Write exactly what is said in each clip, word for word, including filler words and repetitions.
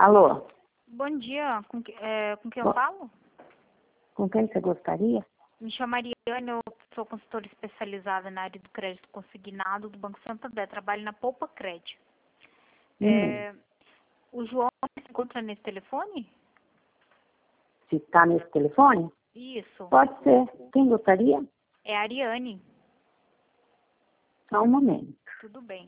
Alô, Bom dia, com, que- é, com quem eu Bom. falo? com quem você gostaria? Me chamo Ariane, eu sou consultora especializada na área do crédito consignado do Banco Santander, trabalho na Poupa Cred. Hum, É, o João se encontra nesse telefone? se está nesse telefone? Isso, Pode ser. Quem gostaria? é a Ariane, Só um momento. tudo bem.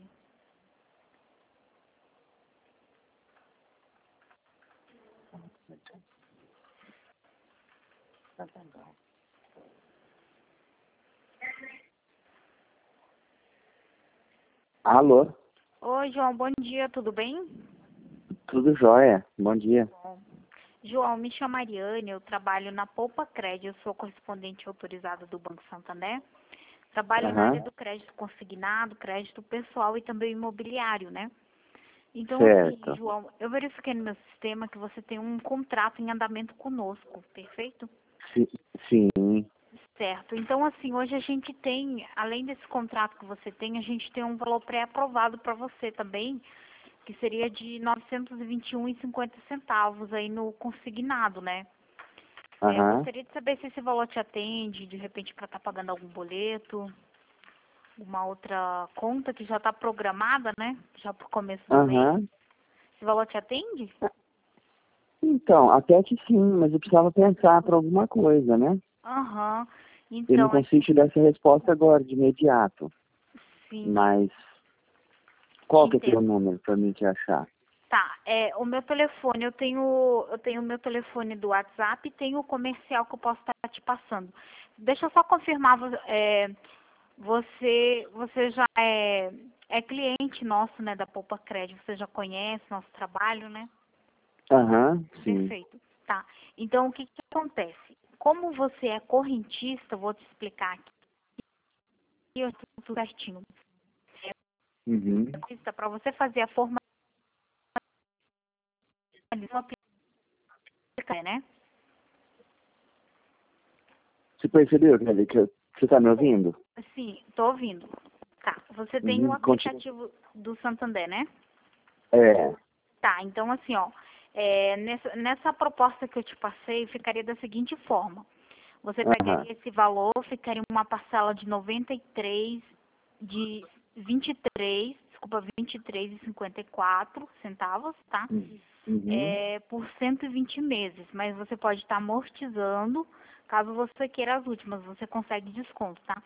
Alô, Oi, João, bom dia, tudo bem? tudo jóia? Bom dia. Bom. João, me chamo Ariane, eu trabalho na Poupa Cred, eu sou correspondente autorizada do Banco Santander. Trabalho na Aham. área do crédito consignado, crédito pessoal e também imobiliário, né? Então, Certo. assim, João, eu verifiquei no meu sistema que você tem um contrato em andamento conosco, perfeito? Si- Sim. Certo. Então, assim, hoje a gente tem, além desse contrato que você tem, a gente tem um valor pré-aprovado para você também, que seria de novecentos e vinte e um reais e cinquenta centavos aí no consignado, né? É, eu Aham. gostaria de saber se esse valor te atende, de repente, para estar pagando algum boleto, uma outra conta que já está programada, né? Já para o começo do mês. Aham. Esse valor te atende? Então, até que sim, mas eu precisava pensar para alguma coisa, né? Aham. Eu não Então, é consigo te dar essa resposta agora, de imediato. sim, Mas qual que é o teu entendo. número para mim te achar? Tá, é, o meu telefone, eu tenho, eu tenho o meu telefone do WhatsApp e tenho o comercial que eu posso estar te passando. Deixa eu só confirmar, vo- é, você, você já é, é cliente nosso, né, da Poupa Cred, você já conhece nosso trabalho, né? Aham, sim. Perfeito. Tá. Então, o que que acontece? Como você é correntista, eu vou te explicar aqui, eu tudo certinho. Uhum. Para você fazer a formalização, aplica, né? Você percebeu, Kelly, que eu- você está me ouvindo? Sim, tô ouvindo. Tá. Você tem o Uhum. Conti- aplicativo do Santander, né? É. Tá. Então, assim, ó, é, nessa, nessa proposta que eu te passei, ficaria da seguinte forma. Você Aham. pegaria esse valor, ficaria uma parcela de noventa e três, de vinte e três, desculpa, vinte e três e cinquenta e quatro centavos, tá? Uhum. É, por cento e vinte meses, mas você pode estar amortizando, caso você queira as últimas, você consegue desconto, tá?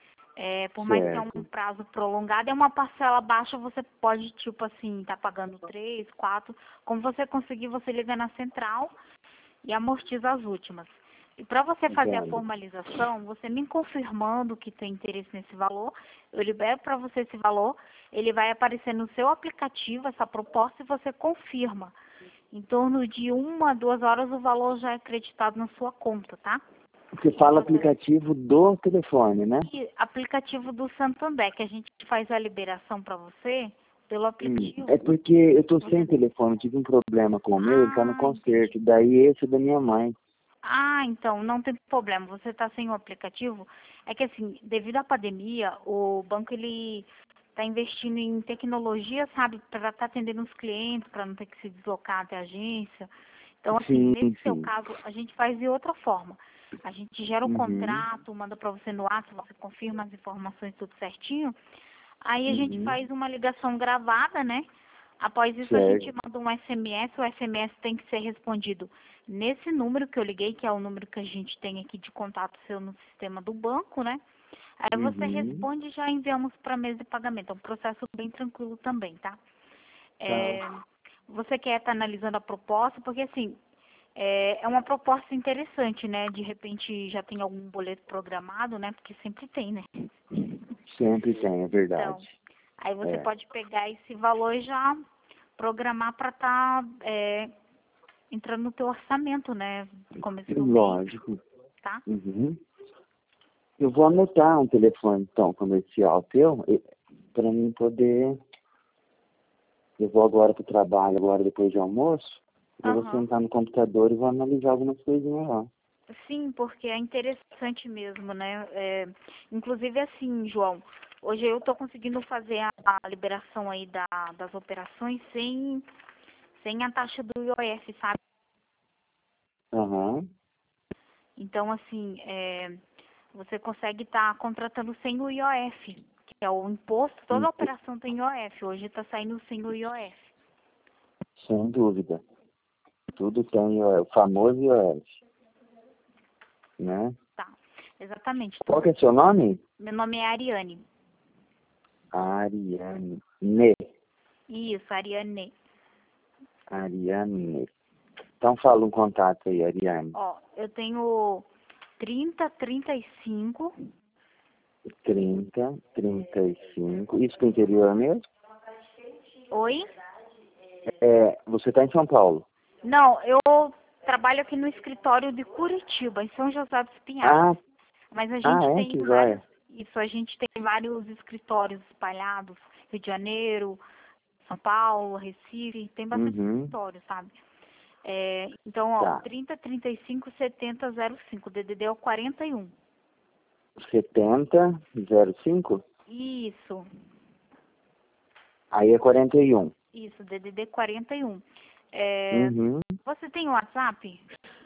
É, por mais que é um Certo. prazo prolongado, é uma parcela baixa, você pode, tipo assim, tá pagando três, quatro, como você conseguir, você liga na central e amortiza as últimas. E para você fazer a Entendo. formalização, você me confirmando que tem interesse nesse valor, eu libero para você esse valor, ele vai aparecer no seu aplicativo, essa proposta, e você confirma. Em torno de uma, duas horas, o valor já é acreditado na sua conta, tá? Você fala aplicativo do telefone, né? E aplicativo do Santander, que a gente faz a liberação para você pelo Hum, aplicativo. É porque eu tô sem telefone, tive um problema com o meu, ele tá no Ah, entendi. concerto, daí esse é da minha mãe. Ah, então, não tem problema. Você está sem o aplicativo. É que, assim, devido à pandemia, o banco, ele está investindo em tecnologia, sabe, para estar atendendo os clientes, para não ter que se deslocar até a agência. Então, assim, Sim, nesse seu sim. caso, a gente faz de outra forma. A gente gera o Uhum, contrato, manda para você no ato, você confirma as informações tudo certinho. Aí a gente uhum, faz uma ligação gravada, né? Após isso a gente certo. manda um S M S, o S M S tem que ser respondido nesse número que eu liguei, que é o número que a gente tem aqui de contato seu no sistema do banco, né? Aí você Uhum, responde e já enviamos para a mesa de pagamento. É um processo bem tranquilo também, tá? tá. É, você quer estar analisando a proposta, porque assim, é, é uma proposta interessante, né? De repente já tem algum boleto programado, né? Porque sempre tem, né? Sempre tem, é Então, verdade. aí você É, pode pegar esse valor e já programar para estar entrando no teu orçamento, né? No começo do mês, lógico. tá? Uhum. Eu vou anotar um telefone, então, comercial teu, para mim poder. Eu vou agora pro trabalho, agora depois de almoço, eu vou Aham. sentar no computador e vou analisar algumas coisinhas lá. Sim, porque é interessante mesmo, né? É, inclusive assim, João, hoje eu estou conseguindo fazer a, a liberação aí da, das operações sem, sem a taxa do I O F, sabe? Aham. Então, assim, é, você consegue estar contratando sem o I O F, que é o imposto, toda Ent- operação tem I O F. Hoje está saindo sem o I O F. Sem dúvida. Tudo tem o famoso I O F, né? Tá, exatamente. Qual que é seu nome? Meu nome é Ariane. Ariane. Ne. Isso, Ariane. Ariane. Então fala um contato aí, Ariane. Ó, eu tenho trinta, trinta e cinco. trinta, trinta e cinco. Isso pro interior mesmo? Oi? É, você está em São Paulo? Não, eu trabalho aqui no escritório de Curitiba, em São José dos Pinhais. Ah, Mas a gente ah é? tem Que vários, joia. isso, a gente tem vários escritórios espalhados, Rio de Janeiro, São Paulo, Recife, tem bastante Uhum. escritório, sabe? É, então, ó, Tá. trinta, trinta e cinco, setenta, zero cinco, D D D é o quarenta e um. setenta, zero cinco? Isso, Aí é quarenta e um. isso, D D D quarenta e um. É, Uhum. você tem o WhatsApp?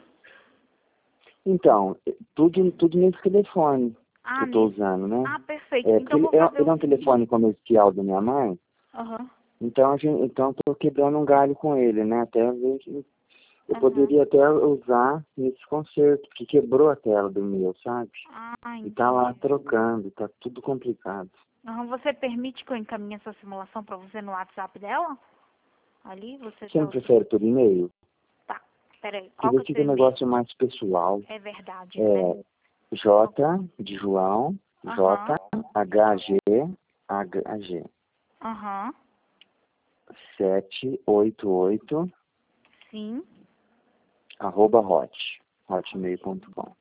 Então, tudo, tudo nesse telefone Ah, que eu tô nesse- usando, né? ah, perfeito. É, porque Então, ele vou é, fazer ele é o um seguinte. telefone comercial da minha mãe, Aham, então a gente, então tô quebrando um galho com ele, né? Até ver que eu aham. poderia até usar nesse concerto, porque quebrou a tela do meu, sabe? Ah, E tá lá entendi. trocando, tá tudo complicado. Aham, você permite que eu encaminhe essa simulação para você no WhatsApp dela? Ali, você Você tá... não prefere por e-mail? Tá, peraí, Que qual que é o fica seu um e-mail? negócio mais pessoal. É verdade, né? É J de João, J, Aham, H, G, H, G, aham, sete oito oito, sim. arroba hot, hotmail ponto com.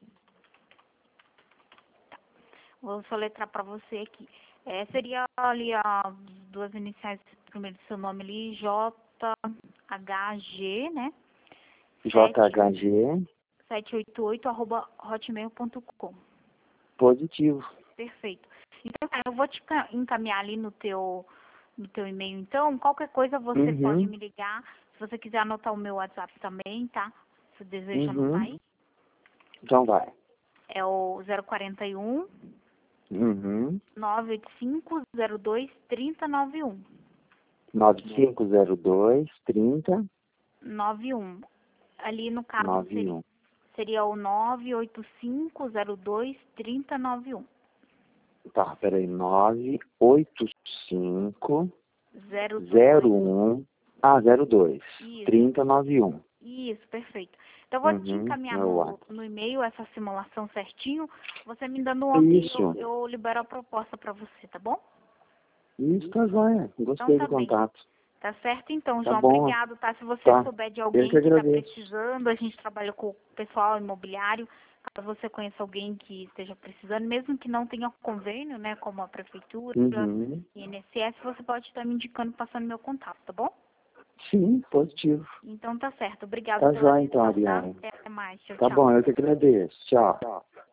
Vou soletrar para você aqui. É, seria ali as duas iniciais primeiro do seu nome ali, J H G, né? J H G, sete oito oito arroba hotmail ponto com. positivo. Perfeito. Então, tá, eu vou te ca- encaminhar ali no teu, no teu e-mail, então. Qualquer coisa você pode Uhum, me ligar. Se você quiser anotar o meu WhatsApp também, tá? Se deseja anotar uhum. aí. Então vai. É o zero quarenta e um, Uhum. nove oito cinco, zero dois, trinta, noventa e um. nove cinco zero dois, trinta, noventa e um. Ali no caso noventa e seria, um. seria o nove oito cinco, zero dois, trinta, noventa e um. Tá, peraí. nove oito cinco zero dois. zero um, ah, zero dois, Isso. trinta, noventa e um. Isso, perfeito. Então, eu vou te Uhum, encaminhar é o no, WhatsApp. no e-mail essa simulação certinho. Você me dando um ok, Isso. eu, eu libero a proposta para você, tá bom? Isso, tá joia. Então, Gostei tá do bem. contato. Tá certo, então, Tá João. bom. Obrigado, tá? Se você Tá. souber de Eu alguém que que está agradeço. precisando, a gente trabalha com o pessoal imobiliário. Caso você conheça alguém que esteja precisando, mesmo que não tenha convênio, né, como a prefeitura, Uhum. I N S S, você pode estar me indicando, passando meu contato, tá bom? Sim, positivo. Então, tá certo. Obrigado Tá pela joia então, atenção, tá? Ariane. Até mais. Tchau, Tá tchau. bom, eu que agradeço. Tchau.